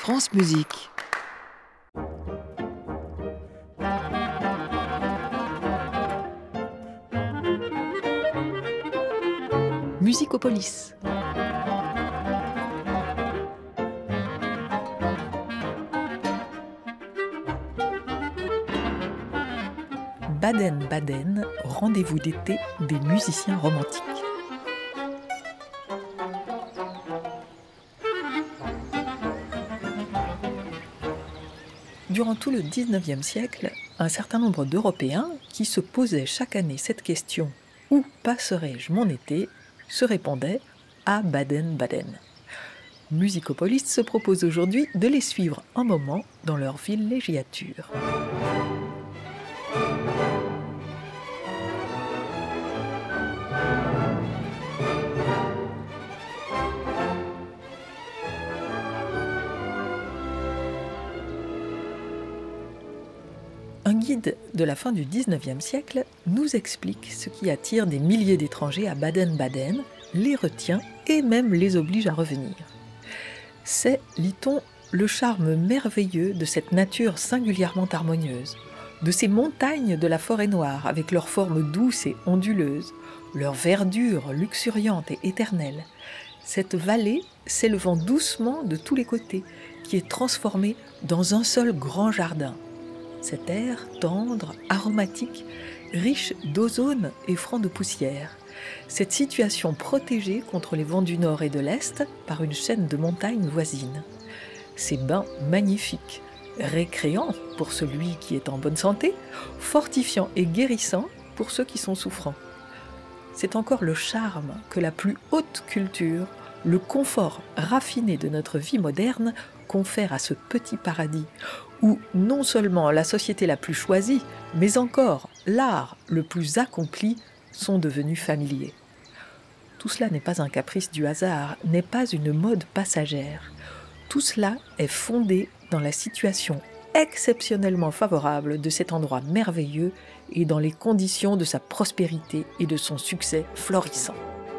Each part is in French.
France Musique. Musicopolis. Baden-Baden, rendez-vous d'été des musiciens romantiques. Durant tout le XIXe siècle, un certain nombre d'Européens qui se posaient chaque année cette question « Où passerai-je mon été ?», se répondaient à Baden-Baden. Musicopolis se propose aujourd'hui de les suivre un moment dans leur villégiature. Un guide de la fin du XIXe siècle nous explique ce qui attire des milliers d'étrangers à Baden-Baden, les retient et même les oblige à revenir. C'est, lit-on, le charme merveilleux de cette nature singulièrement harmonieuse, de ces montagnes de la Forêt-Noire avec leurs formes douces et onduleuses, leur verdure luxuriante et éternelle, cette vallée s'élevant doucement de tous les côtés, qui est transformée dans un seul grand jardin. Cet air tendre, aromatique, riche d'ozone et franc de poussière. Cette situation protégée contre les vents du nord et de l'est par une chaîne de montagnes voisines. Ces bains magnifiques, récréants pour celui qui est en bonne santé, fortifiants et guérissants pour ceux qui sont souffrants. C'est encore le charme que la plus haute culture, le confort raffiné de notre vie moderne confère à ce petit paradis où non seulement la société la plus choisie, mais encore l'art le plus accompli sont devenus familiers. Tout cela n'est pas un caprice du hasard, n'est pas une mode passagère. Tout cela est fondé dans la situation exceptionnellement favorable de cet endroit merveilleux et dans les conditions de sa prospérité et de son succès florissant.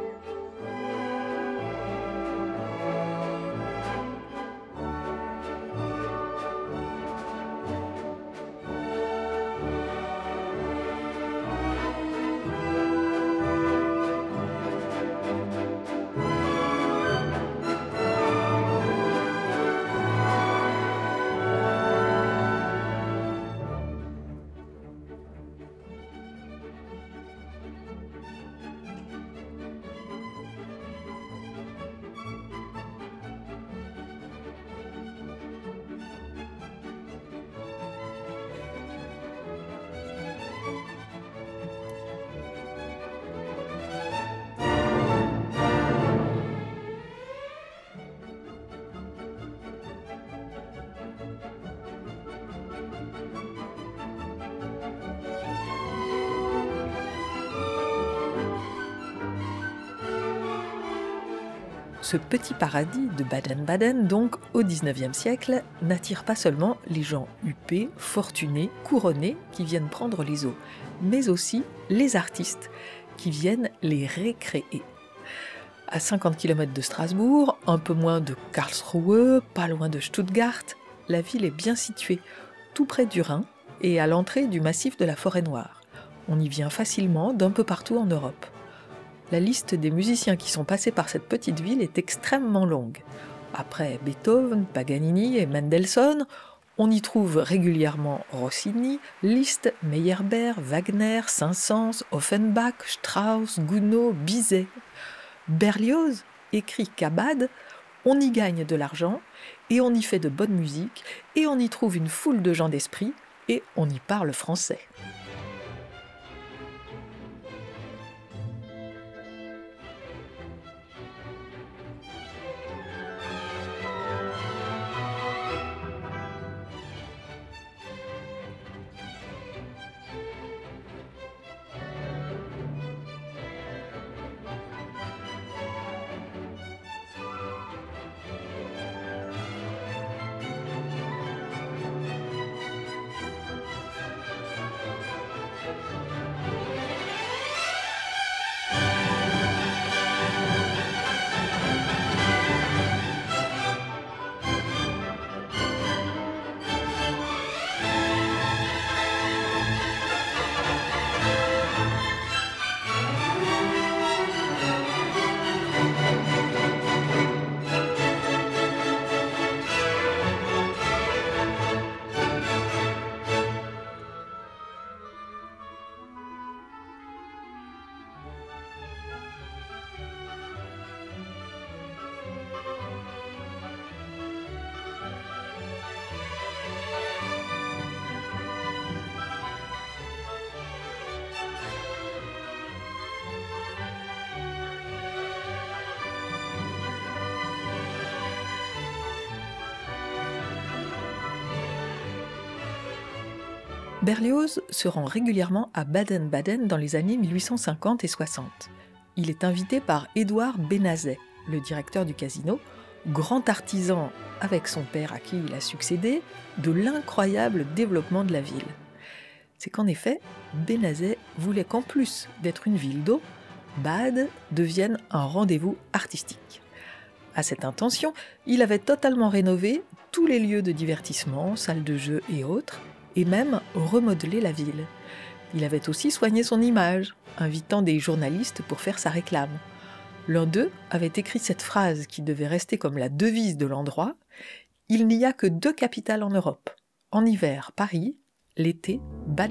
Ce petit paradis de Baden-Baden, donc, au XIXe siècle, n'attire pas seulement les gens huppés, fortunés, couronnés qui viennent prendre les eaux, mais aussi les artistes qui viennent les récréer. À 50 km de Strasbourg, un peu moins de Karlsruhe, pas loin de Stuttgart, la ville est bien située, tout près du Rhin et à l'entrée du massif de la Forêt-Noire. On y vient facilement d'un peu partout en Europe. La liste des musiciens qui sont passés par cette petite ville est extrêmement longue. Après Beethoven, Paganini et Mendelssohn, on y trouve régulièrement Rossini, Liszt, Meyerbeer, Wagner, Saint-Saëns, Offenbach, Strauss, Gounod, Bizet. Berlioz écrit qu'à Bade, on y gagne de l'argent et on y fait de bonne musique et on y trouve une foule de gens d'esprit et on y parle français. Berlioz se rend régulièrement à Baden-Baden dans les années 1850 et 60. Il est invité par Édouard Benazet, le directeur du casino, grand artisan avec son père à qui il a succédé, de l'incroyable développement de la ville. C'est qu'en effet, Benazet voulait qu'en plus d'être une ville d'eau, Bade devienne un rendez-vous artistique. À cette intention, il avait totalement rénové tous les lieux de divertissement, salles de jeu et autres, et même remodelé la ville. Il avait aussi soigné son image, invitant des journalistes pour faire sa réclame. L'un d'eux avait écrit cette phrase qui devait rester comme la devise de l'endroit : « Il n'y a que 2 capitales en Europe. En hiver, Paris, l'été, Baden-Baden. »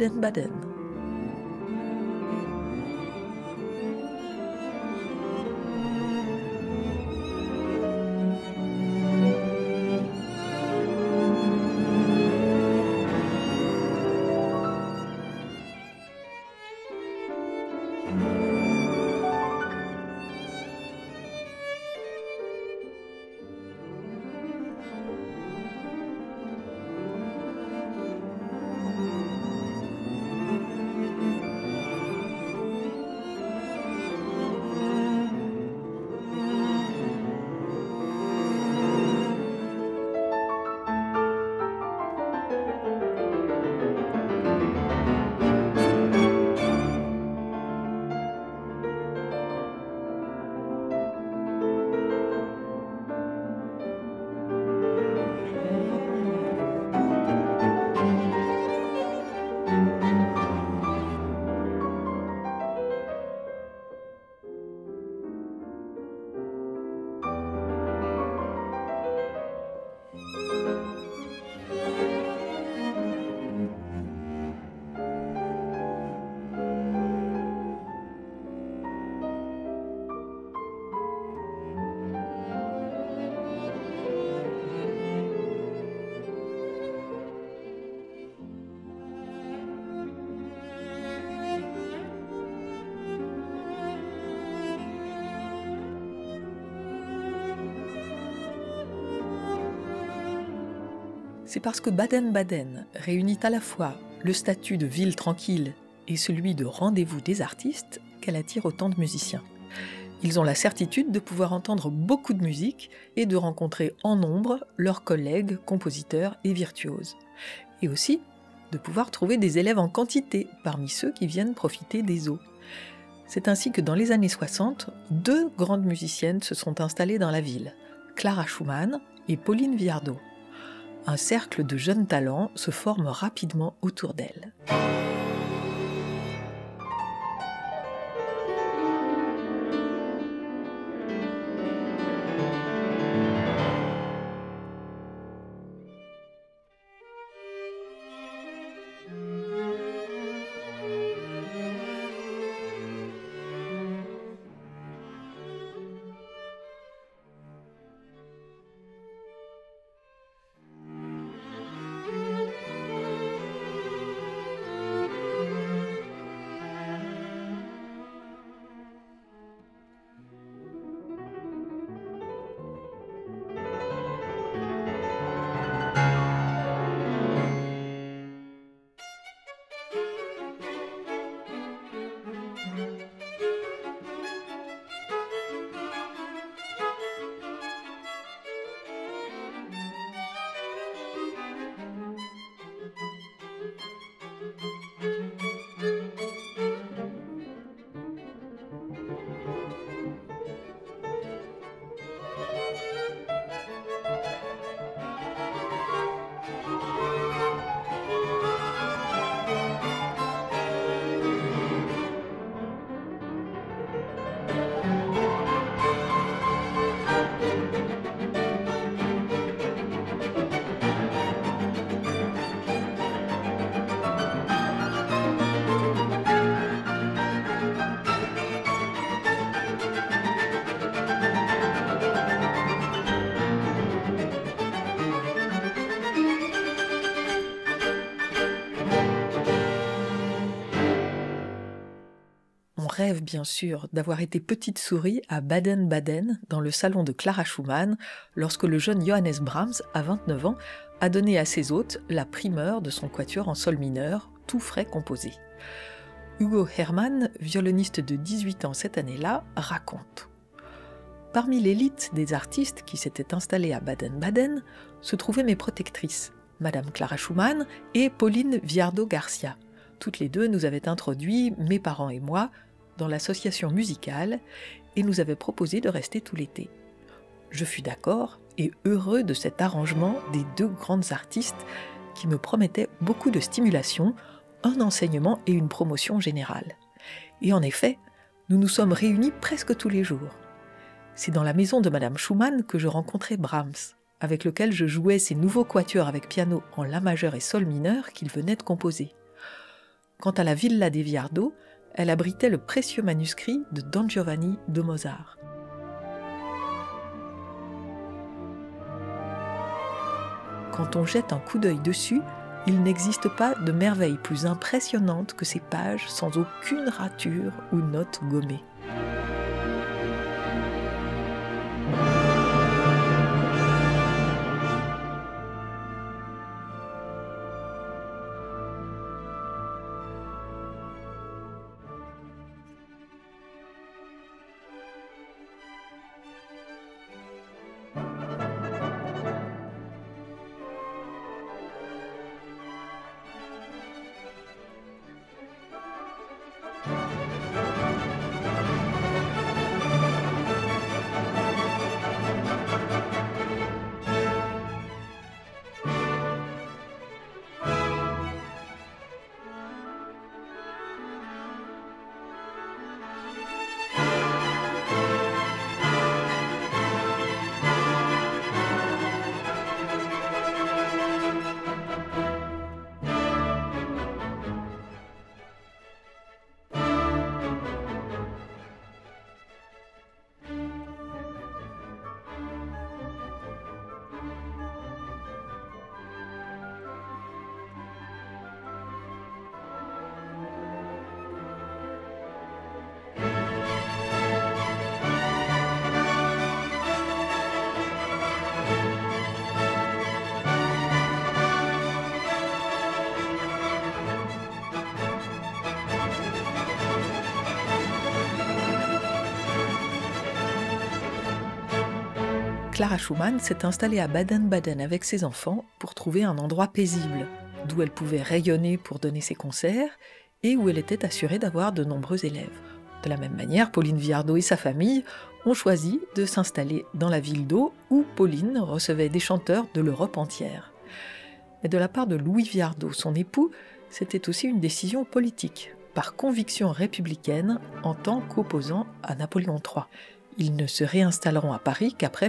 C'est parce que Baden-Baden réunit à la fois le statut de ville tranquille et celui de rendez-vous des artistes qu'elle attire autant de musiciens. Ils ont la certitude de pouvoir entendre beaucoup de musique et de rencontrer en nombre leurs collègues, compositeurs et virtuoses. Et aussi de pouvoir trouver des élèves en quantité parmi ceux qui viennent profiter des eaux. C'est ainsi que dans les années 60, 2 grandes musiciennes se sont installées dans la ville, Clara Schumann et Pauline Viardot. Un cercle de jeunes talents se forme rapidement autour d'elle. Rêve bien sûr d'avoir été petite souris à Baden-Baden, dans le salon de Clara Schumann, lorsque le jeune Johannes Brahms, à 29 ans, a donné à ses hôtes la primeur de son quatuor en sol mineur, tout frais composés. Hugo Hermann, violoniste de 18 ans cette année-là, raconte. Parmi l'élite des artistes qui s'étaient installés à Baden-Baden se trouvaient mes protectrices, Madame Clara Schumann et Pauline Viardot-Garcia. Toutes les deux nous avaient introduits, mes parents et moi, dans l'association musicale et nous avaient proposé de rester tout l'été. Je fus d'accord et heureux de cet arrangement des deux grandes artistes qui me promettaient beaucoup de stimulation, un enseignement et une promotion générale. Et en effet, nous nous sommes réunis presque tous les jours. C'est dans la maison de Madame Schumann que je rencontrai Brahms, avec lequel je jouais ses nouveaux quatuors avec piano en la majeur et sol mineur qu'il venait de composer. Quant à la villa des Viardot, elle abritait le précieux manuscrit de Don Giovanni de Mozart. Quand on jette un coup d'œil dessus, il n'existe pas de merveille plus impressionnante que ces pages sans aucune rature ou note gommée. Clara Schumann s'est installée à Baden-Baden avec ses enfants pour trouver un endroit paisible, d'où elle pouvait rayonner pour donner ses concerts et où elle était assurée d'avoir de nombreux élèves. De la même manière, Pauline Viardot et sa famille ont choisi de s'installer dans la ville d'Eau où Pauline recevait des chanteurs de l'Europe entière. Mais de la part de Louis Viardot, son époux, c'était aussi une décision politique, par conviction républicaine en tant qu'opposant à Napoléon III. Ils ne se réinstalleront à Paris qu'après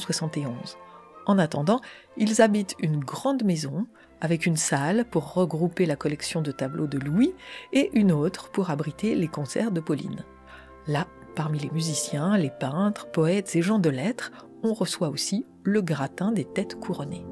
1871. En attendant, ils habitent une grande maison avec une salle pour regrouper la collection de tableaux de Louis et une autre pour abriter les concerts de Pauline. Là, parmi les musiciens, les peintres, poètes et gens de lettres, on reçoit aussi le gratin des têtes couronnées.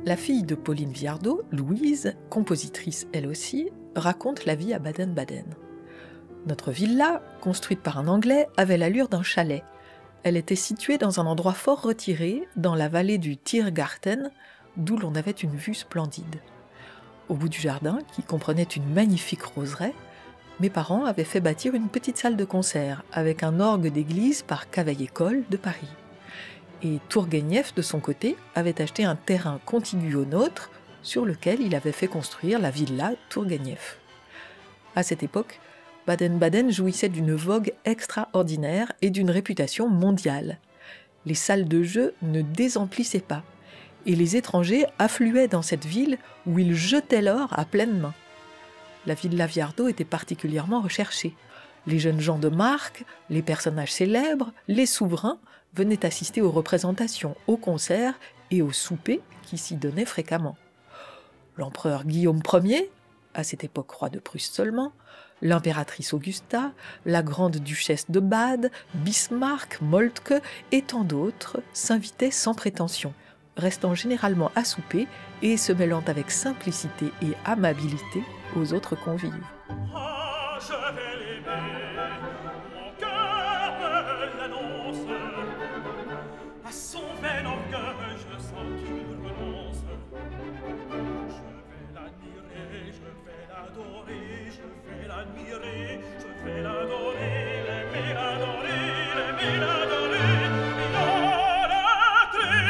La fille de Pauline Viardot, Louise, compositrice elle aussi, raconte la vie à Baden-Baden. Notre villa, construite par un Anglais, avait l'allure d'un chalet. Elle était située dans un endroit fort retiré, dans la vallée du Tiergarten, d'où l'on avait une vue splendide. Au bout du jardin, qui comprenait une magnifique roseraie, mes parents avaient fait bâtir une petite salle de concert avec un orgue d'église par Cavaillé-Coll de Paris. Et Tourguenieff, de son côté, avait acheté un terrain contigu au nôtre sur lequel il avait fait construire la villa Tourguenieff. À cette époque, Baden-Baden jouissait d'une vogue extraordinaire et d'une réputation mondiale. Les salles de jeu ne désemplissaient pas, et les étrangers affluaient dans cette ville où ils jetaient l'or à pleines mains. La villa Viardot était particulièrement recherchée. Les jeunes gens de marque, les personnages célèbres, les souverains venaient assister aux représentations, aux concerts et aux soupers qui s'y donnaient fréquemment. L'empereur Guillaume Ier, à cette époque roi de Prusse seulement, l'impératrice Augusta, la grande duchesse de Bade, Bismarck, Moltke et tant d'autres s'invitaient sans prétention, restant généralement à souper et se mêlant avec simplicité et amabilité aux autres convives. Ah, je vais l'aimer, mon cœur me l'annonce. À son vain orgueil, je sens qu'il renonce. Je vais l'admirer, je vais l'adorer, je vais l'admirer, je vais l'adorer, l'aimer, l'adorer, l'aimer, l'adorer, l'idolâtrer.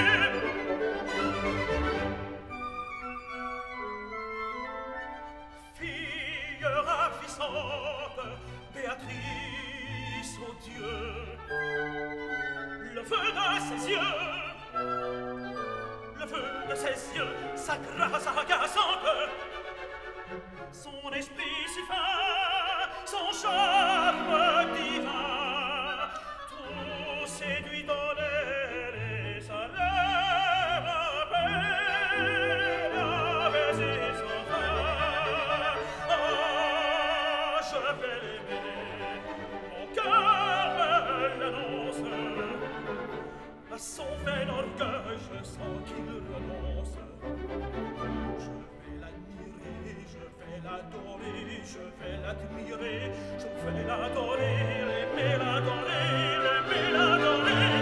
Fille ravissante, Béatrice, ô Dieu, le feu de ses yeux, le feu de ses yeux, sa grâce agaçante, son esprit si fin, son charme divin, tout séduit dans l'air et sa lèvre appelle à baiser son frère. Ah, je vais l'aimer, mon cœur me l'annonce. À son vain orgueil, je sens qu'il renonce. Je vais l'admirer, je vais l'adorer, je vais l'admirer, je vais l'adorer, l'aimer, l'adorer, l'aimer, l'adorer,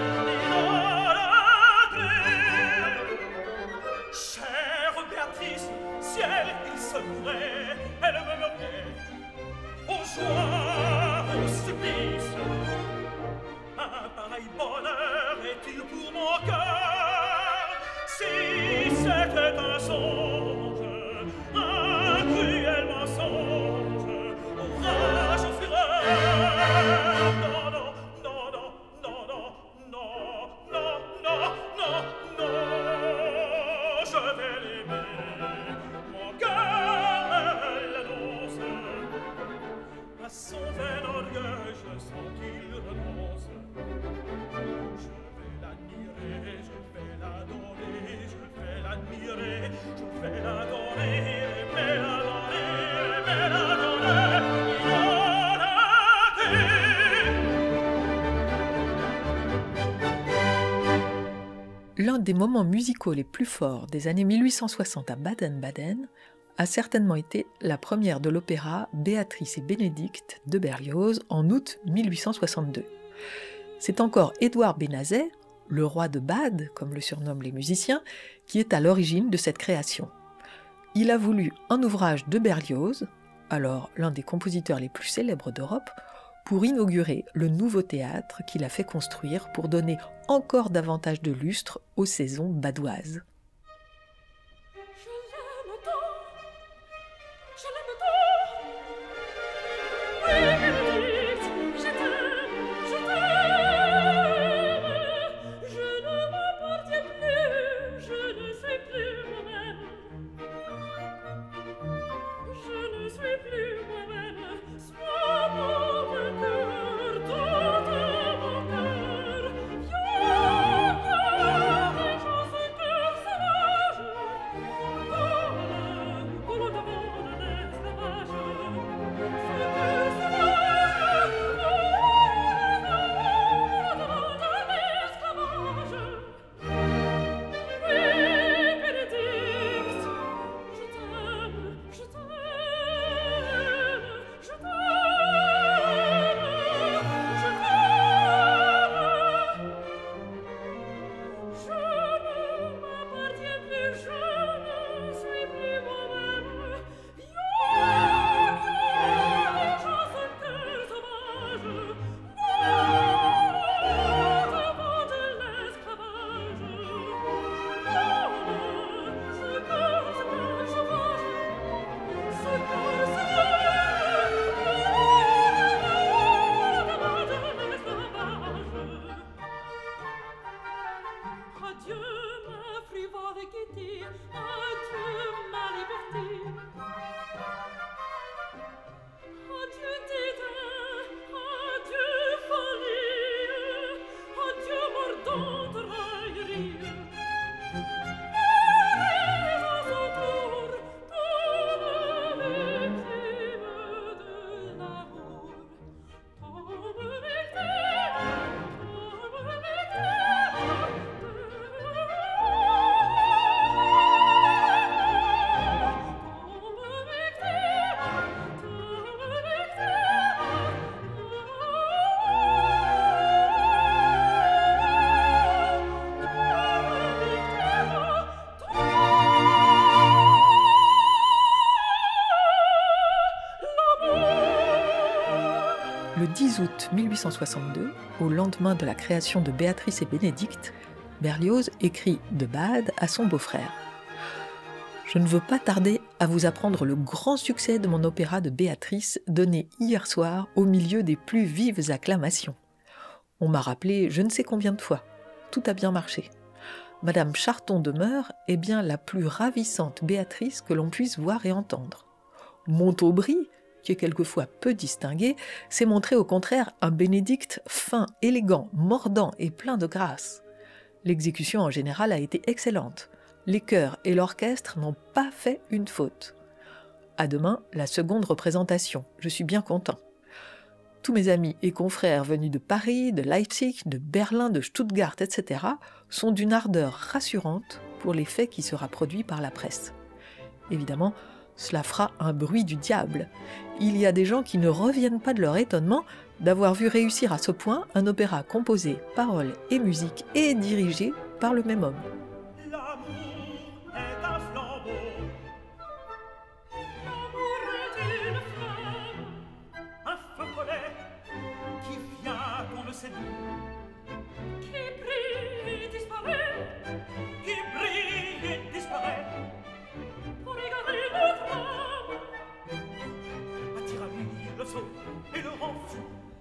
l'idolâtrer. Chère Béatrice, ciel, il se mourait, elle me meurait, aux joies, au supplice. Un pareil bonheur est-il pour mon cœur? Si c'était un songe, un cruel mensonge, orage ou fureur. Non, non, non, non, non, non, non, non, non, non, non, je vais l'aimer, mon cœur me l'annonce. À son vain orgueil, je sens qu'il renonce. Je vais l'admirer, je vais l'adorer, je vais l'admirer, je vais l'adorer, aimer, l'adorer, aimer, l'adorer, l'idolâtrer. L'un des moments musicaux les plus forts des années 1860 à Baden-Baden a certainement été la première de l'opéra Béatrice et Bénédicte de Berlioz en août 1862. C'est encore Édouard Bénazet, le roi de Bade, comme le surnomment les musiciens, qui est à l'origine de cette création. Il a voulu un ouvrage de Berlioz, alors l'un des compositeurs les plus célèbres d'Europe, pour inaugurer le nouveau théâtre qu'il a fait construire pour donner encore davantage de lustre aux saisons badoises. 10 août 1862, au lendemain de la création de Béatrice et Bénédicte, Berlioz écrit de Bade à son beau-frère. Je ne veux pas tarder à vous apprendre le grand succès de mon opéra de Béatrice donné hier soir au milieu des plus vives acclamations. On m'a rappelé je ne sais combien de fois. Tout a bien marché. Madame Charton de Meur est bien la plus ravissante Béatrice que l'on puisse voir et entendre. Montaubry, qui est quelquefois peu distingué, s'est montré au contraire un Bénédicte fin, élégant, mordant et plein de grâce. L'exécution en général a été excellente. Les chœurs et l'orchestre n'ont pas fait une faute. À demain, la seconde représentation. Je suis bien content. Tous mes amis et confrères venus de Paris, de Leipzig, de Berlin, de Stuttgart, etc. sont d'une ardeur rassurante pour l'effet qui sera produit par la presse. Évidemment, cela fera un bruit du diable. Il y a des gens qui ne reviennent pas de leur étonnement d'avoir vu réussir à ce point un opéra composé, paroles et musique et dirigé par le même homme. Et le rend fou.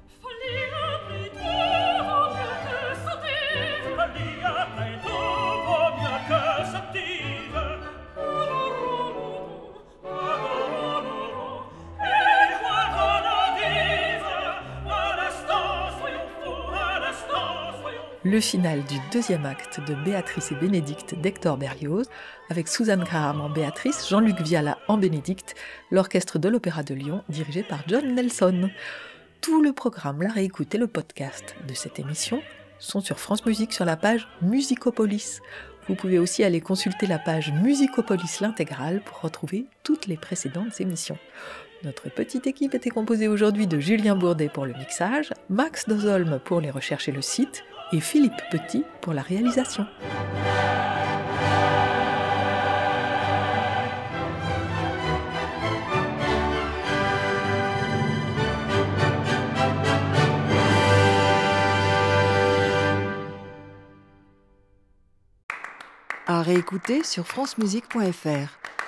Le final du deuxième acte de Béatrice et Bénédicte d'Hector Berlioz, avec Suzanne Graham en Béatrice, Jean-Luc Viala en Bénédicte, l'orchestre de l'Opéra de Lyon dirigé par John Nelson. Tout le programme, la réécoute et le podcast de cette émission sont sur France Musique sur la page Musicopolis. Vous pouvez aussi aller consulter la page Musicopolis l'intégrale pour retrouver toutes les précédentes émissions. Notre petite équipe était composée aujourd'hui de Julien Bourdet pour le mixage, Max Dozolme pour les recherches et le site, et Philippe Petit pour la réalisation. À réécouter sur francemusique.fr.